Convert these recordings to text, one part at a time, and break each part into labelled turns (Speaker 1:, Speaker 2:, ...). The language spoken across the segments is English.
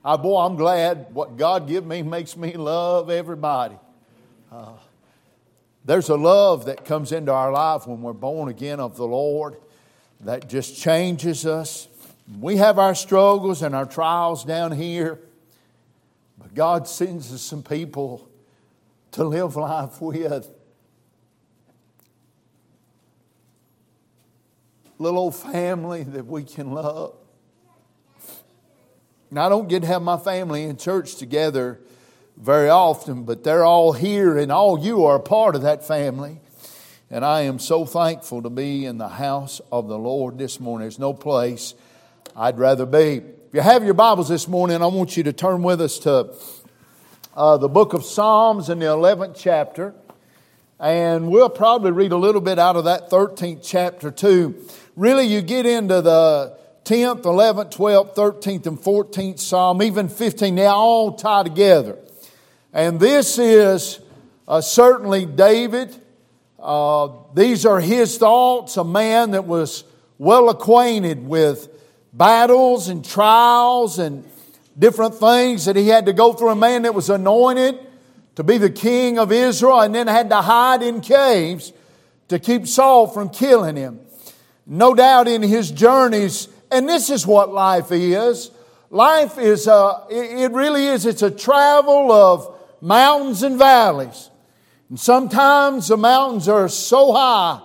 Speaker 1: I'm glad what God give me makes me love everybody. There's a love that comes into our life when we're born again of the Lord that just changes us. We have our struggles and our trials down here, but God sends us some people to live life with. Little old family that we can love. Now, I don't get to have my family in church together very often, but they're all here and all you are a part of that family. And I am so thankful to be in the house of the Lord this morning. There's no place I'd rather be. If you have your Bibles this morning, I want you to turn with us to the book of Psalms in the 11th chapter. And we'll probably read a little bit out of that 13th chapter too. Really, you get into the 10th, 11th, 12th, 13th, and 14th Psalm, even 15, they all tie together. And this is certainly David. These are his thoughts, a man that was well acquainted with battles and trials and different things that he had to go through. A man that was anointed to be the king of Israel and then had to hide in caves to keep Saul from killing him. No doubt in his journeys, and this is what life is. Life is, it really is, it's a travel of mountains and valleys. And sometimes the mountains are so high.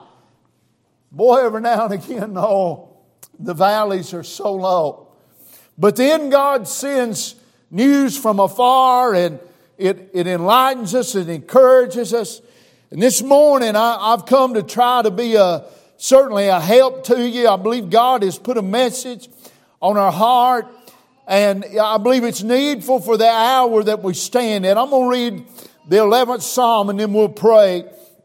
Speaker 1: Boy, every now and again, no, the valleys are so low. But then God sends news from afar and it enlightens us and encourages us. And this morning I've come to try to be certainly a help to you. I believe God has put a message on our heart. And I believe it's needful for the hour that we stand in. I'm going to read the 11th Psalm and then we'll pray.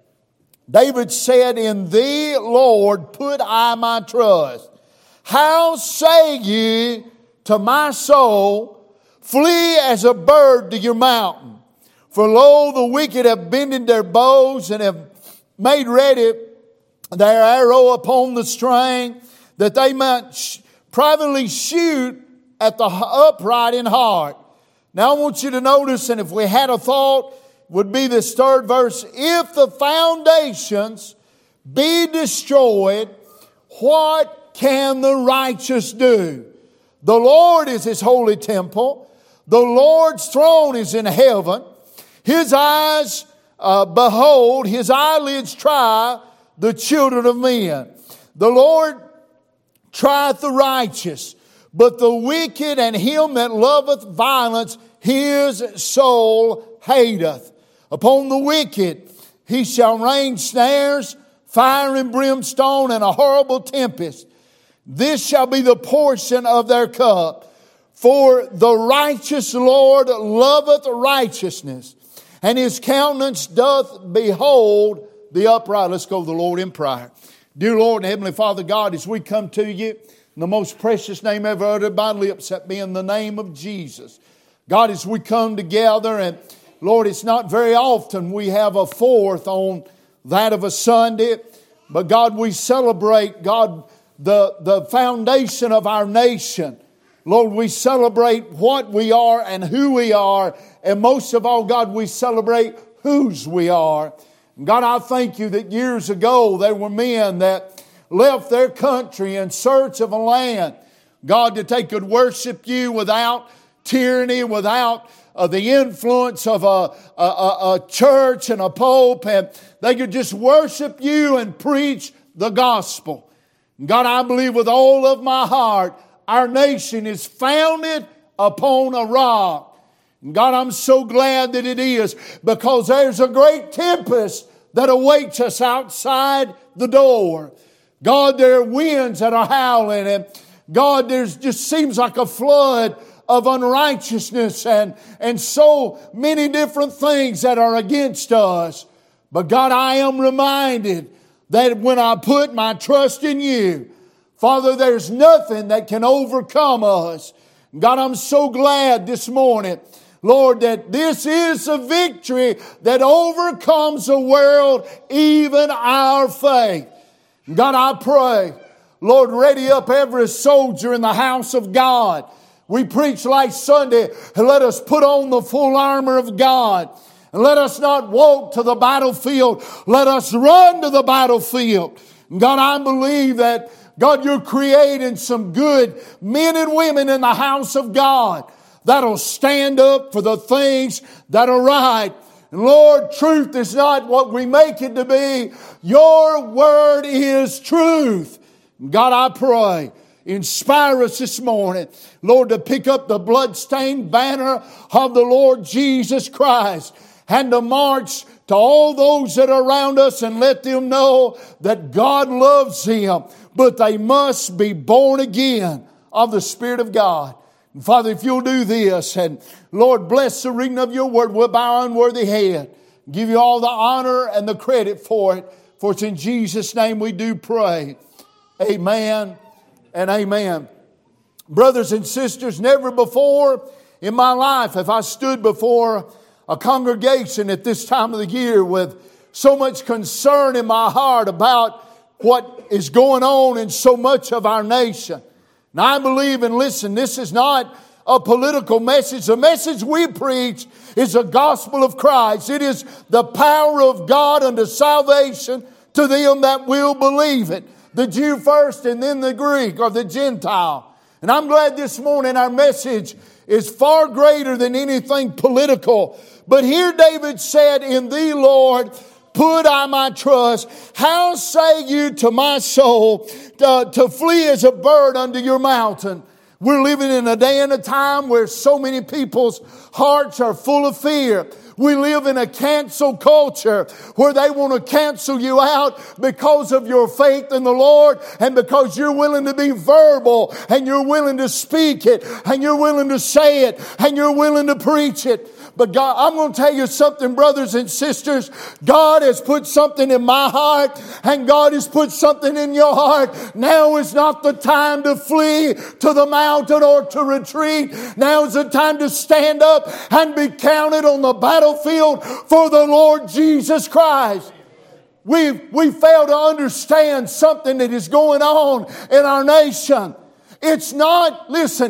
Speaker 1: David said, "In thee, Lord, put I my trust. How say ye to my soul, flee as a bird to your mountain? For lo, the wicked have bended their bows and have made ready their arrow upon the string, that they might privately shoot at the upright in heart." Now I want you to notice, and if we had a thought, would be this third verse. If the foundations be destroyed, what can the righteous do? The Lord is His holy temple. The Lord's throne is in heaven. His eyes behold, His eyelids try the children of men. The Lord trieth the righteous, but the wicked and him that loveth violence, his soul hateth. Upon the wicked He shall rain snares, fire and brimstone, and a horrible tempest. This shall be the portion of their cup. For the righteous Lord loveth righteousness, and His countenance doth behold the upright. Let's go to the Lord in prayer. Dear Lord and Heavenly Father God, as we come to you in the most precious name ever uttered by lips, that being the name of Jesus. God, as we come together, and Lord, it's not very often we have a fourth on that of a Sunday, but God, we celebrate, God, the foundation of our nation. Lord, we celebrate what we are and who we are, and most of all, God, we celebrate whose we are. God, I thank you that years ago there were men that left their country in search of a land, God, that they could worship you without tyranny, without the influence of a church and a pope, and they could just worship you and preach the gospel. God, I believe with all of my heart, our nation is founded upon a rock. And God, I'm so glad that it is, because there's a great tempest that awaits us outside the door. God, there are winds that are howling, and God, there's just seems like a flood of unrighteousness and so many different things that are against us. But God, I am reminded that when I put my trust in you, Father, there's nothing that can overcome us. God, I'm so glad this morning, Lord, that this is a victory that overcomes the world, even our faith. God, I pray, Lord, ready up every soldier in the house of God. We preached last Sunday, and let us put on the full armor of God. And let us not walk to the battlefield. Let us run to the battlefield. God, I believe that, God, you're creating some good men and women in the house of God that'll stand up for the things that are right. And Lord, truth is not what we make it to be. Your word is truth. God, I pray, inspire us this morning, Lord, to pick up the bloodstained banner of the Lord Jesus Christ and to march to all those that are around us and let them know that God loves them, but they must be born again of the Spirit of God. And Father, if you'll do this, and Lord, bless the reading of your word, we'll bow our unworthy head. Give you all the honor and the credit for it. For it's in Jesus' name we do pray. Amen and amen. Brothers and sisters, never before in my life have I stood before a congregation at this time of the year with so much concern in my heart about what is going on in so much of our nation. And I believe, and listen, this is not a political message. The message we preach is the gospel of Christ. It is the power of God unto salvation to them that will believe it. The Jew first and then the Greek or the Gentile. And I'm glad this morning our message is far greater than anything political. But here David said, in thee, Lord, put I my trust. How say you to my soul to flee as a bird unto your mountain? We're living in a day and a time where so many people's hearts are full of fear. We live in a cancel culture where they want to cancel you out because of your faith in the Lord and because you're willing to be verbal and you're willing to speak it and you're willing to say it and you're willing to preach it. But God, I'm going to tell you something, brothers and sisters. God has put something in my heart and God has put something in your heart. Now is not the time to flee to the mountain or to retreat. Now is the time to stand up and be counted on the battlefield for the Lord Jesus Christ. We fail to understand something that is going on in our nation. It's not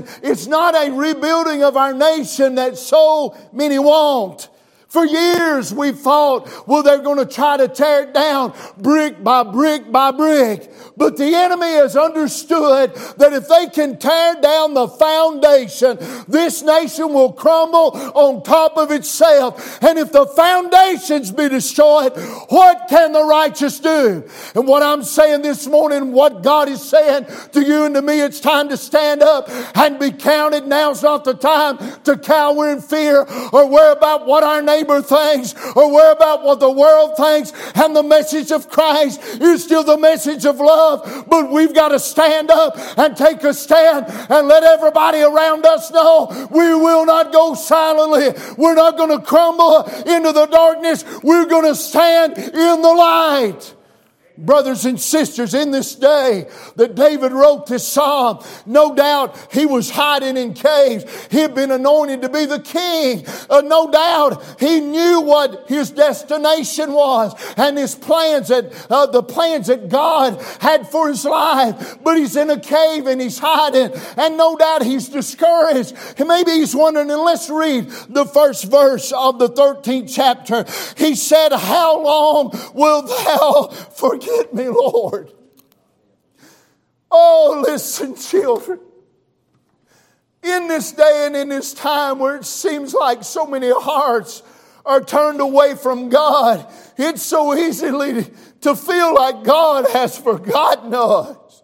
Speaker 1: a rebuilding of our nation that so many want. For years we thought, well, they're going to try to tear it down brick by brick by brick. But the enemy has understood that if they can tear down the foundation, this nation will crumble on top of itself. And if the foundations be destroyed, what can the righteous do? And what I'm saying this morning, what God is saying to you and to me, it's time to stand up and be counted. Now's not the time to cower in fear or worry about what our neighbor thinks or worry about what the world thinks. And the message of Christ is still the message of love. But we've got to stand up and take a stand and let everybody around us know we will not go silently. We're not going to crumble into the darkness. We're going to stand in the light. Brothers and sisters, in this day that David wrote this psalm, no doubt he was hiding in caves. He had been anointed to be the king. No doubt he knew what his destination was and his plans the plans that God had for his life. But he's in a cave and he's hiding. And no doubt he's discouraged. And maybe he's wondering, and let's read the first verse of the 13th chapter. He said, how long wilt thou forget me, Lord? Oh, listen, children. In this day and in this time where it seems like so many hearts are turned away from God, it's so easy to feel like God has forgotten us.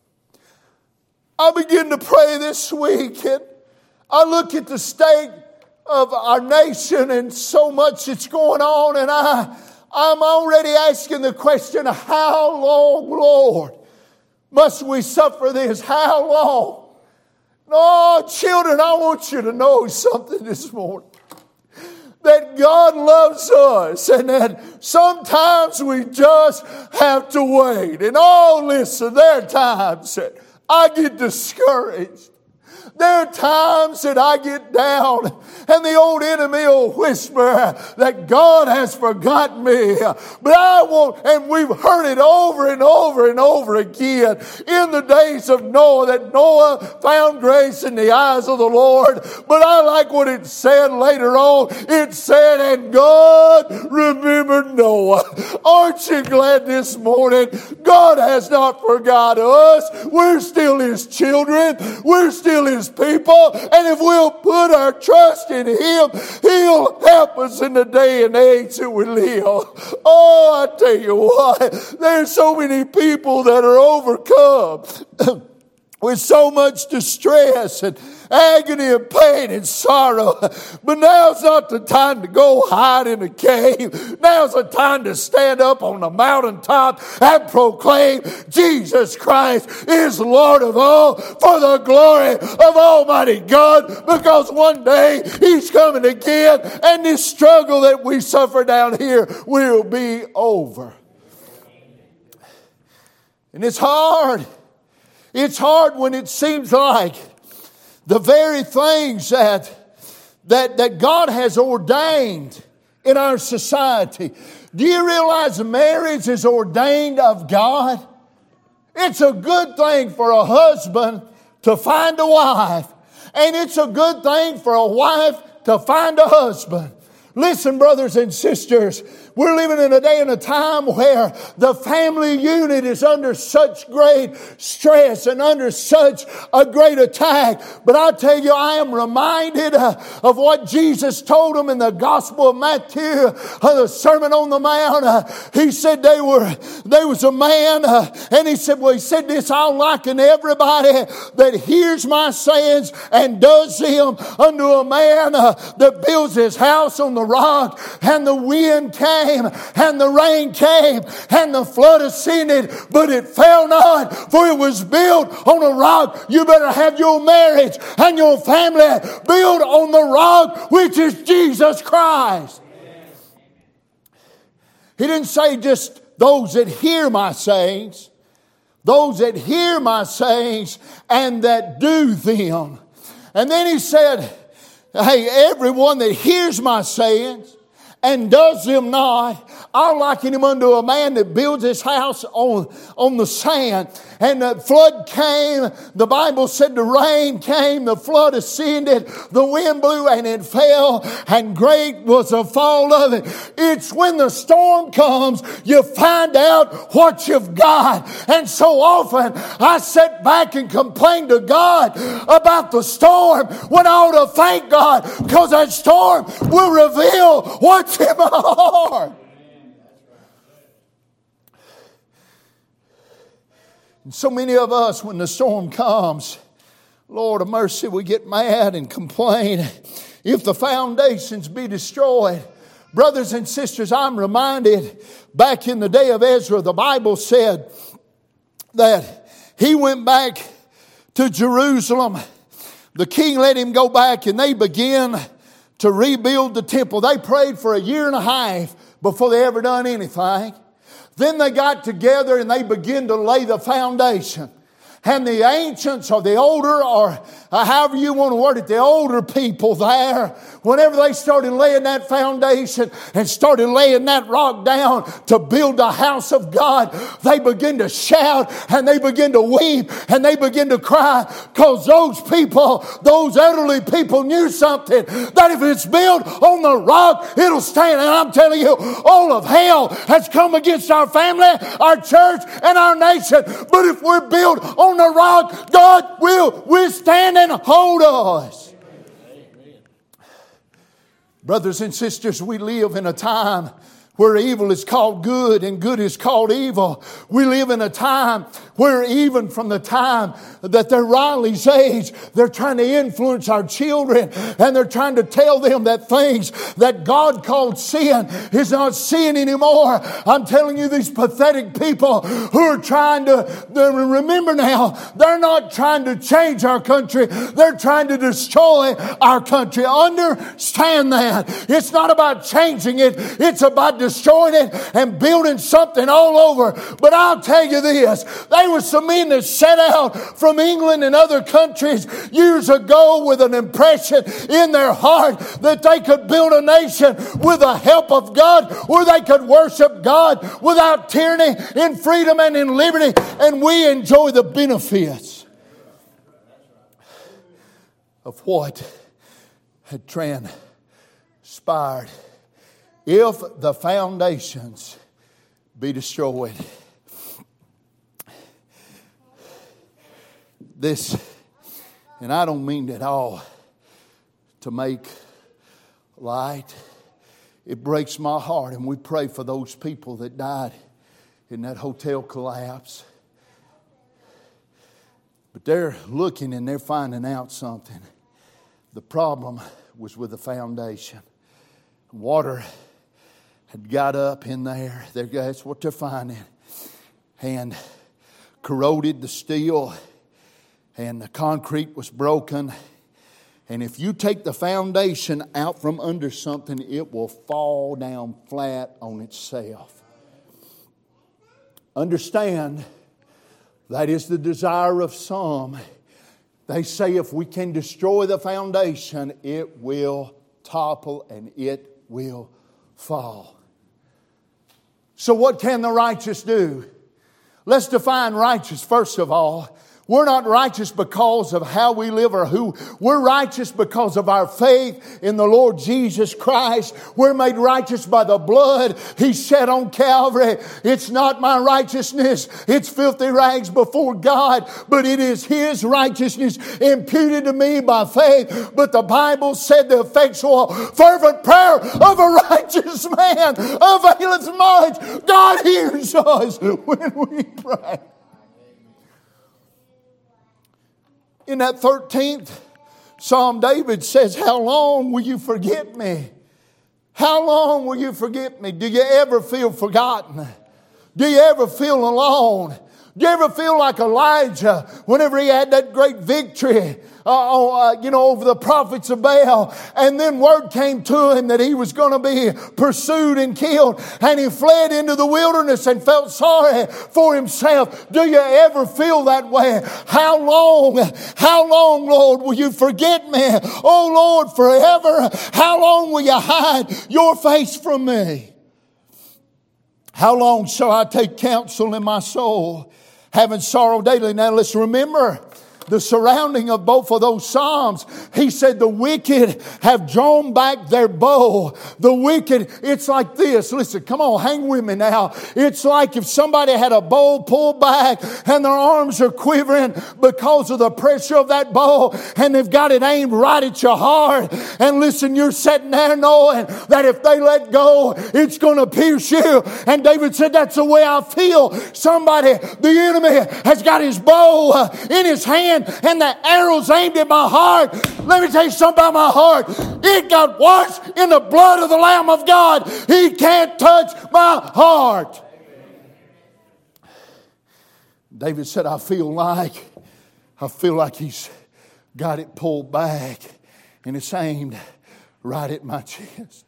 Speaker 1: I begin to pray this week and I look at the state of our nation and so much that's going on, and I'm already asking the question, how long, Lord, must we suffer this? How long? Oh, children, I want you to know something this morning. That God loves us and that sometimes we just have to wait. And oh, listen, there are times that I get discouraged. There are times that I get down and the old enemy will whisper that God has forgotten me. But I won't, and we've heard it over and over and over again in the days of Noah, that Noah found grace in the eyes of the Lord. But I like what it said later on. It said, and God remembered Noah. Aren't you glad this morning? God has not forgotten us. We're still His children. We're still His people. And if we'll put our trust in Him, He'll help us in the day and age that we live. Oh, I tell you what, there's so many people that are overcome with so much distress and agony and pain and sorrow. But now's not the time to go hide in a cave. Now's the time to stand up on the mountaintop and proclaim Jesus Christ is Lord of all for the glory of Almighty God, because one day He's coming again and this struggle that we suffer down here will be over. And it's hard. It's hard when it seems like the very things that God has ordained in our society. Do you realize marriage is ordained of God? It's a good thing for a husband to find a wife. And it's a good thing for a wife to find a husband. Listen, brothers and sisters, we're living in a day and a time where the family unit is under such great stress and under such a great attack. But I tell you, I am reminded of what Jesus told them in the Gospel of Matthew, the Sermon on the Mount. He said there was a man, and he said this, I'll liken everybody that hears my sayings and does them unto a man that builds his house on the rock, and the wind came, and the rain came, and the flood ascended, but it fell not, for it was built on a rock. You better have your marriage and your family built on the rock, which is Jesus Christ. He didn't say just those that hear my sayings, those that hear my sayings and that do them. And then He said, hey, everyone that hears my sayings and does them not, I'll liken him unto a man that builds his house on the sand. And the flood came, the Bible said the rain came, the flood ascended, the wind blew and it fell, and great was the fall of it. It's when the storm comes, you find out what you've got. And so often I sit back and complain to God about the storm when I ought to thank God, because that storm will reveal what's in my heart. And so many of us, when the storm comes, Lord of mercy, we get mad and complain. If the foundations be destroyed, brothers and sisters, I'm reminded back in the day of Ezra, the Bible said that he went back to Jerusalem. The king let him go back, and they began to rebuild the temple. They prayed for a year and a half before they ever done anything. Then they got together and they began to lay the foundation. And the ancients or the older, or however you want to word it, the older people there, whenever they started laying that foundation and started laying that rock down to build the house of God, they begin to shout and they begin to weep and they begin to cry, because those people, those elderly people knew something, that if it's built on the rock, it'll stand. And I'm telling you, all of hell has come against our family, our church, and our nation. But if we're built on the rock, God will withstand and hold us. Brothers and sisters, we live in a time where evil is called good and good is called evil. We live in a time where even from the time that they're Riley's age, they're trying to influence our children, and they're trying to tell them that things that God called sin is not sin anymore. I'm telling you, these pathetic people who are trying to remember now, they're not trying to change our country. They're trying to destroy our country. Understand that. It's not about changing it. It's about destroying it and building something all over. But I'll tell you this, there were some men that set out from England and other countries years ago with an impression in their heart that they could build a nation with the help of God, where they could worship God without tyranny, in freedom and in liberty, and we enjoy the benefits of what had transpired. If the foundations be destroyed, this, and I don't mean at all to make light, it breaks my heart, and we pray for those people that died in that hotel collapse. But they're looking and they're finding out something. The problem was with the foundation. Water had got up in there. That's what they're finding. And corroded the steel. And the concrete was broken. And if you take the foundation out from under something, it will fall down flat on itself. Understand, that is the desire of some. They say if we can destroy the foundation, it will topple and it will fall. So what can the righteous do? Let's define righteous first of all. We're not righteous because of how we live or who. We're righteous because of our faith in the Lord Jesus Christ. We're made righteous by the blood He shed on Calvary. It's not my righteousness. It's filthy rags before God, but it is His righteousness imputed to me by faith. But the Bible said the effectual, fervent prayer of a righteous man availeth much. God hears us when we pray. In that 13th Psalm, David says, how long will you forget me? How long will you forget me? Do you ever feel forgotten? Do you ever feel alone? Do you ever feel like Elijah whenever he had that great victory over the prophets of Baal, and then word came to him that he was going to be pursued and killed, and he fled into the wilderness and felt sorry for himself? Do you ever feel that way? How long, Lord, will you forget me? Oh Lord, forever. How long will you hide your face from me? How long shall I take counsel in my soul, having sorrow daily? Now let's remember the surrounding of both of those Psalms. He said the wicked have drawn back their bow. The wicked, it's like this. Listen, come on, hang with me now. It's like if somebody had a bow pulled back and their arms are quivering because of the pressure of that bow, and they've got it aimed right at your heart. And listen, you're sitting there knowing that if they let go, it's going to pierce you. And David said, that's the way I feel. Somebody, the enemy, has got his bow in his hand, and the arrow's aimed at my heart. Let me tell you something about my heart. It got washed in the blood of the Lamb of God. He can't touch my heart. David said, I feel like he's got it pulled back, and it's aimed right at my chest.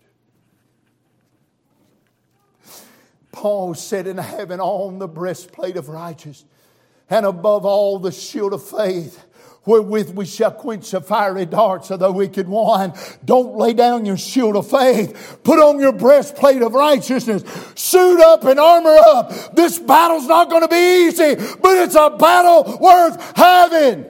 Speaker 1: Paul said, and having on the breastplate of righteousness, and above all the shield of faith, wherewith we shall quench the fiery darts of the wicked one. Don't lay down your shield of faith. Put on your breastplate of righteousness. Suit up and armor up. This battle's not going to be easy, but it's a battle worth having.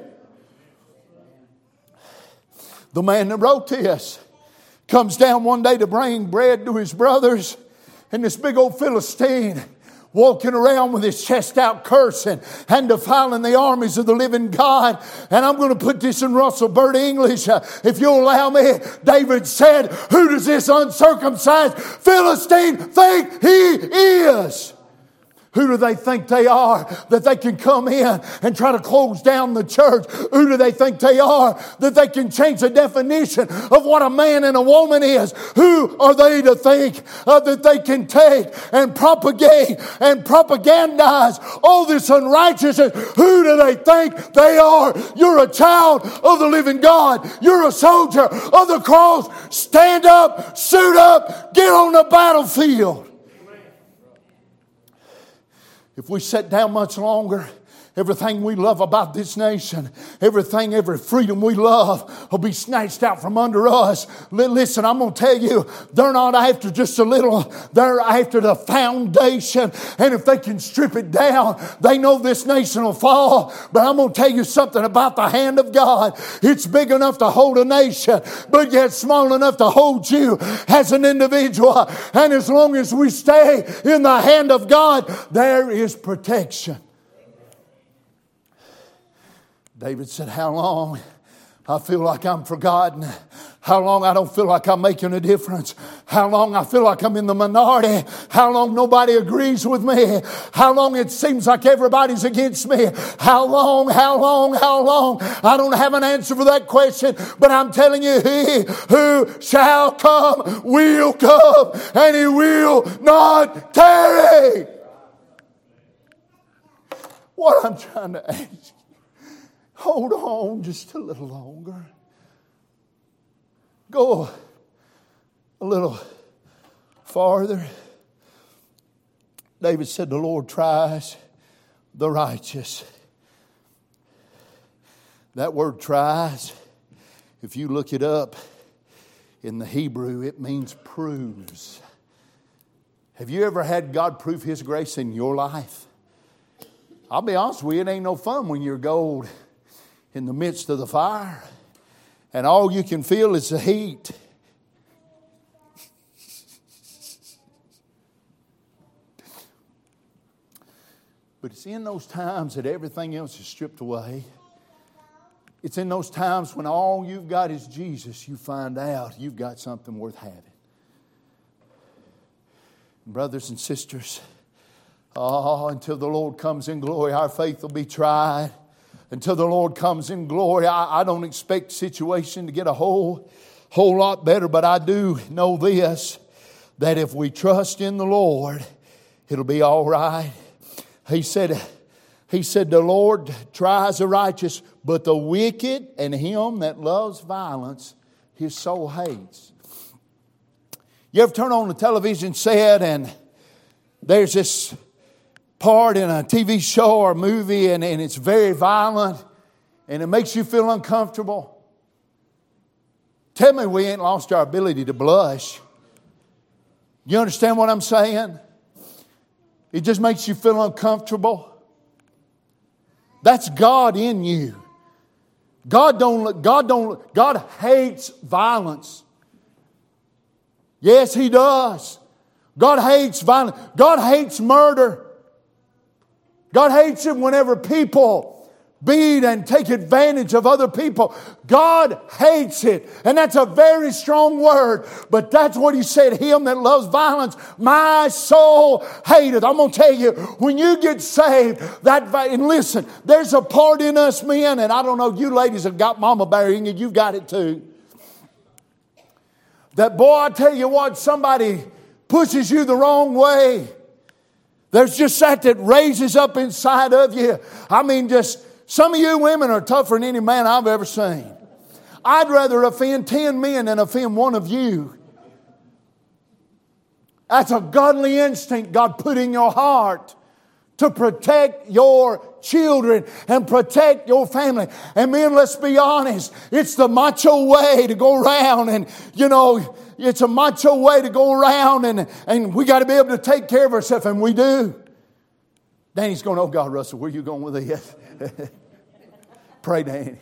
Speaker 1: The man that wrote this comes down one day to bring bread to his brothers, and this big old Philistine walking around with his chest out cursing and defiling the armies of the living God. And I'm going to put this in Russell Burt English, if you'll allow me. David said, who does this uncircumcised Philistine think he is? Who do they think they are that they can come in and try to close down the church? Who do they think they are that they can change the definition of what a man and a woman is? Who are they to think that they can take and propagate and propagandize all this unrighteousness? Who do they think they are? You're a child of the living God. You're a soldier of the cross. Stand up, suit up, get on the battlefield. if we sit down much longer, everything we love about this nation, every freedom we love will be snatched out from under us. Listen, I'm going to tell you, they're not after just a little. They're after the foundation. And if they can strip it down, they know this nation will fall. But I'm going to tell you something about the hand of God. It's big enough to hold a nation, but yet small enough to hold you as an individual. And as long as we stay in the hand of God, there is protection. David said, how long I feel like I'm forgotten. How long I don't feel like I'm making a difference. How long I feel like I'm in the minority. How long nobody agrees with me. How long it seems like everybody's against me. How long. I don't have an answer for that question. But I'm telling you, He who shall come will come. And He will not tarry. What I'm trying to ask you, hold on just a little longer. Go a little farther. David said, the Lord tries the righteous. That word tries, if you look it up in the Hebrew, it means proves. Have you ever had God prove His grace in your life? I'll be honest with you, it ain't no fun when you're gold in the midst of the fire and all you can feel is the heat. But it's in those times that everything else is stripped away. It's in those times when all you've got is Jesus, you find out you've got something worth having. Brothers and sisters, until the Lord comes in glory, our faith will be tried. Until the Lord comes in glory, I don't expect the situation to get a whole lot better. But I do know this, that if we trust in the Lord, it'll be all right. He said, the Lord tries the righteous, but the wicked and him that loves violence, his soul hates. You ever turn on the television set and there's this part in a TV show or movie and it's very violent and it makes you feel uncomfortable? Tell me we ain't lost our ability to blush. You understand what I'm saying? It just makes you feel uncomfortable. That's God in you. God hates violence. Yes, He does. God hates violence. God hates murder. God hates it whenever people beat and take advantage of other people. God hates it. And that's a very strong word. But that's what He said. Him that loves violence, my soul hateth. I'm going to tell you, when you get saved, and listen, there's a part in us men, and I don't know, you ladies have got mama bear in you, you've got it too. That boy, I tell you what, somebody pushes you the wrong way. There's just that raises up inside of you. I mean, just some of you women are tougher than any man I've ever seen. I'd rather offend 10 men than offend one of you. That's a godly instinct God put in your heart to protect your children and protect your family. And men, let's be honest, it's the macho way to go around and, it's a macho way to go around and we got to be able to take care of ourselves, and we do. Danny's going, oh God, Russell, where are you going with this? Pray, Danny.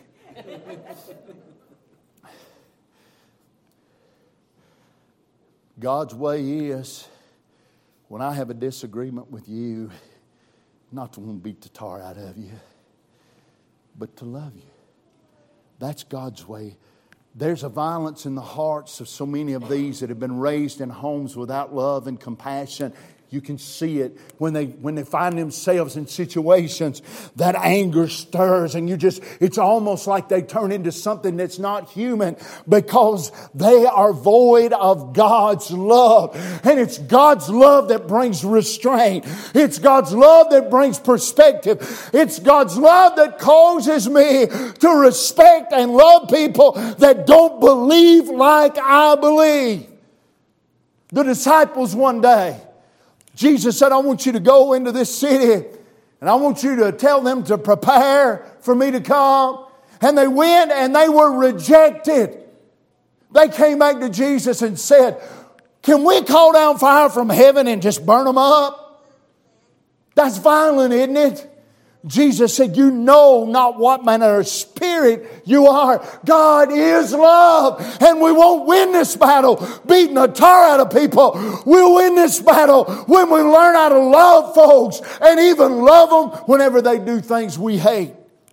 Speaker 1: God's way is, when I have a disagreement with you, not to want to beat the tar out of you, but to love you. That's God's way. There's a violence in the hearts of so many of these that have been raised in homes without love and compassion. You can see it when they find themselves in situations that anger stirs, and it's almost like they turn into something that's not human because they are void of God's love. And it's God's love that brings restraint. It's God's love that brings perspective. It's God's love that causes me to respect and love people that don't believe like I believe. The disciples one day, Jesus said, I want you to go into this city and I want you to tell them to prepare for me to come. And they went and they were rejected. They came back to Jesus and said, can we call down fire from heaven and just burn them up? That's violent, isn't it? Jesus said, you know not what manner of spirit you are. God is love. And we won't win this battle beating the tar out of people. We'll win this battle when we learn how to love folks and even love them whenever they do things we hate.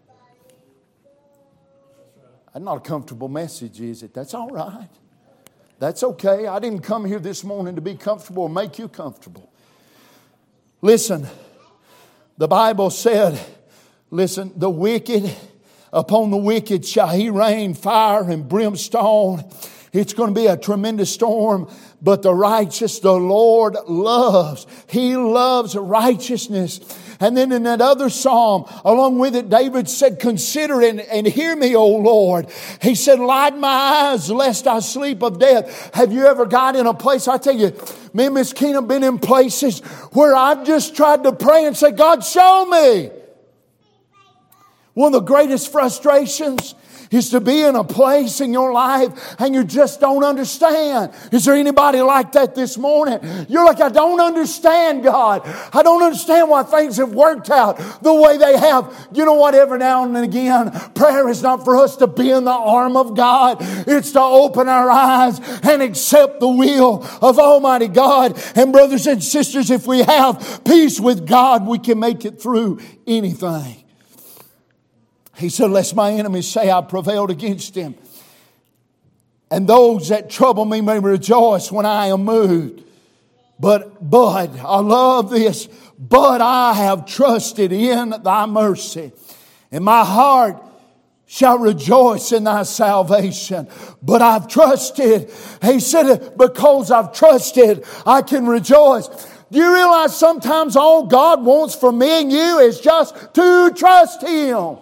Speaker 1: That's not a comfortable message, is it? That's all right. That's okay. I didn't come here this morning to be comfortable or make you comfortable. Listen. The Bible said, listen, the wicked, upon the wicked shall He rain fire and brimstone. It's going to be a tremendous storm, but the righteous, the Lord loves. He loves righteousness. And then in that other psalm, along with it, David said, consider and hear me, O Lord. He said, light my eyes lest I sleep of death. Have you ever got in a place, I tell you, me and Miss Keena have been in places where I've just tried to pray and say, God, show me. One of the greatest frustrations is to be in a place in your life and you just don't understand. Is there anybody like that this morning? You're like, I don't understand, God. I don't understand why things have worked out the way they have. You know what? Every now and again, prayer is not for us to be in the arm of God. It's to open our eyes and accept the will of Almighty God. And brothers and sisters, if we have peace with God, we can make it through anything. He said, lest my enemies say I prevailed against him. And those that trouble me may rejoice when I am moved. But, I love this. But I have trusted in thy mercy. And my heart shall rejoice in thy salvation. But I've trusted. He said, because I've trusted, I can rejoice. Do you realize sometimes all God wants from me and you is just to trust Him?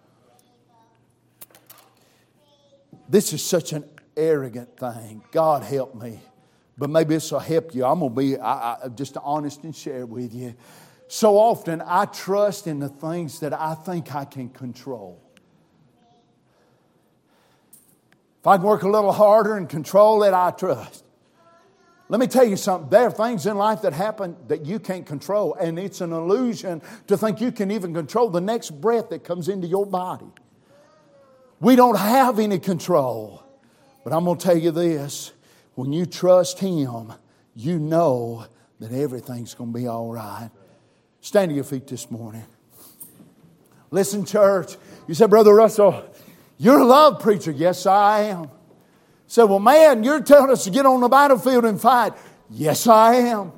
Speaker 1: This is such an arrogant thing. God help me. But maybe this will help you. I'm going to be just honest and share with you. So often I trust in the things that I think I can control. If I can work a little harder and control it, I trust. Let me tell you something. There are things in life that happen that you can't control. And it's an illusion to think you can even control the next breath that comes into your body. We don't have any control. But I'm going to tell you this. When you trust Him, you know that everything's going to be all right. Stand to your feet this morning. Listen, church. You say, Brother Russell, you're a love preacher. Yes, I am. Say, well, man, you're telling us to get on the battlefield and fight. Yes, I am.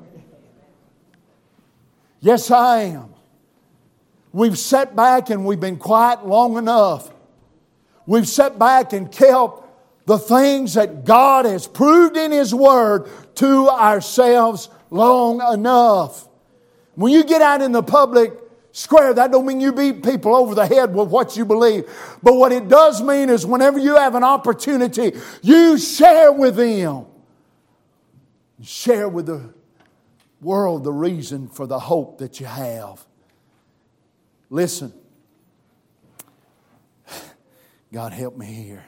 Speaker 1: Yes, I am. We've sat back and we've been quiet long enough. We've sat back and kept the things that God has proved in His Word to ourselves long enough. When you get out in the public square, that don't mean you beat people over the head with what you believe. But what it does mean is whenever you have an opportunity, you share with them. Share with the world the reason for the hope that you have. Listen. God help me here.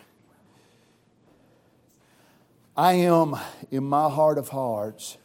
Speaker 1: I am, in my heart of hearts,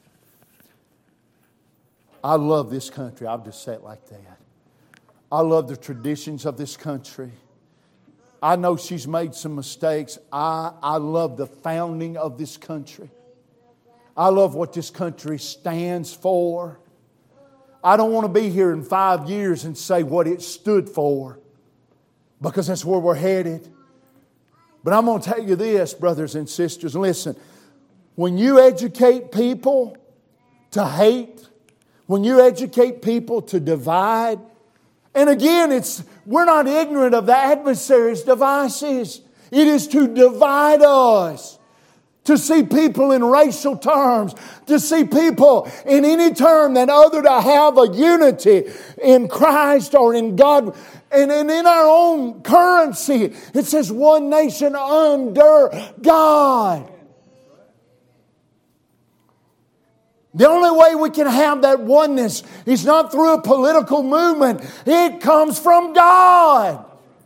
Speaker 1: I love this country. I'll just say it like that. I love the traditions of this country. I know she's made some mistakes. I love the founding of this country. I love what this country stands for. I don't want to be here in 5 years and say what it stood for, because that's where we're headed. But I'm going to tell you this, brothers and sisters. Listen, when you educate people to hate, when you educate people to divide, and again, we're not ignorant of the adversary's devices. It is to divide us. To see people in racial terms. To see people in any term that other to have a unity in Christ or in God. And in our own currency, it says one nation under God. The only way we can have that oneness is not through a political movement. It comes from God.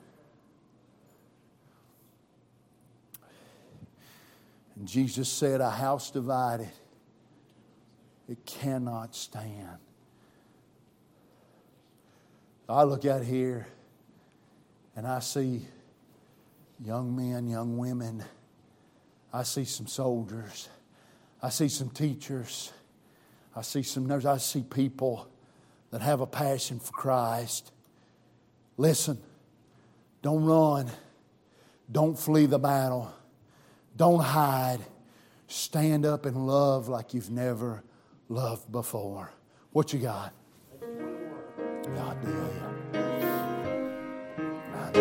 Speaker 1: And Jesus said, a house divided, it cannot stand. I look out here and I see young men, young women. I see some soldiers. I see some teachers. I see some nurses. I see people that have a passion for Christ. Listen, don't run. Don't flee the battle. Don't hide. Stand up and love like you've never loved before. What you got? God, do you?